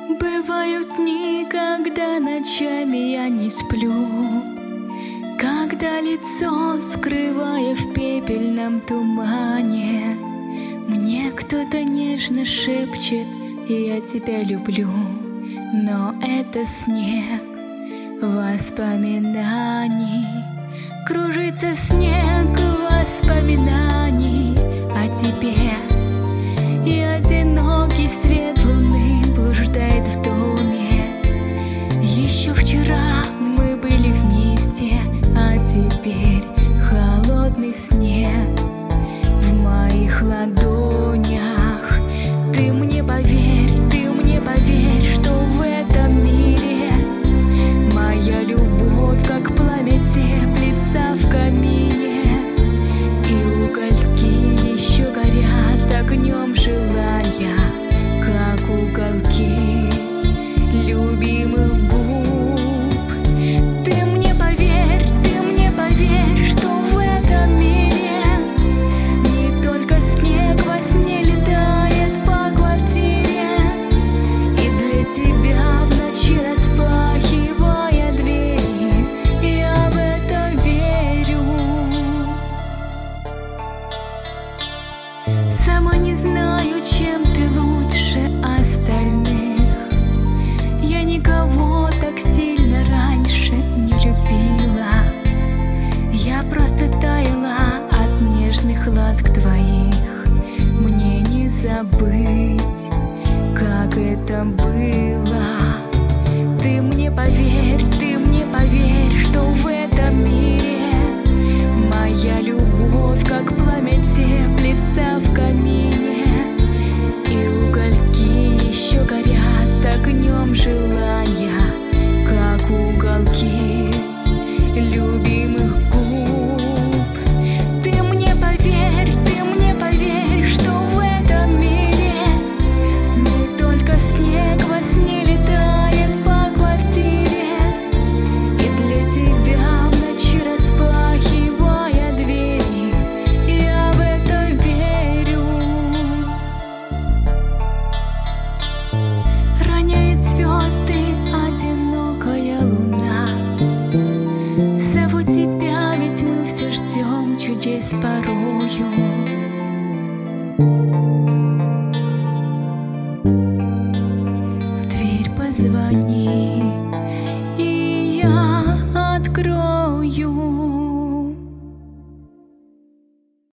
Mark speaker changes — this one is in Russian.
Speaker 1: Бывают дни, когда ночами я не сплю, когда лицо, скрывая в пепельном тумане, мне кто-то нежно шепчет: я тебя люблю. Но это снег воспоминаний, кружится снег воспоминаний о тебе. И одинокий свет луны блуждает в доме. Еще вчера мы были вместе, а теперь холодный снег в моих ладонях. Ты мне поверь, что в этом мире моя любовь, как пламя, теплится в камине. И угольки еще горят огнем, желая, как уголки любимых губ. Ты мне поверь, что в этом мире не только снег во сне летает по квартире, и для тебя в ночи распахивая двери, я в это верю. Сама не знаю, чем ты лучше остальных. Я никого так сильно раньше не любила. Я просто таяла от нежных ласк твоих. Мне не забыть, как это было. Ты мне поверь, что в этом мире моя любовь, как пламя, теплится в камине. И угольки еще горят огнем, желая, как уголки любимых губ. Ты мне поверь, что в этом мире не только снег во сне летает по квартире, и для тебя в ночи распахивая двери, я в это верю. Роняет звезды одинокая луна. Зову тебя, ведь мы все ждем чудес порою.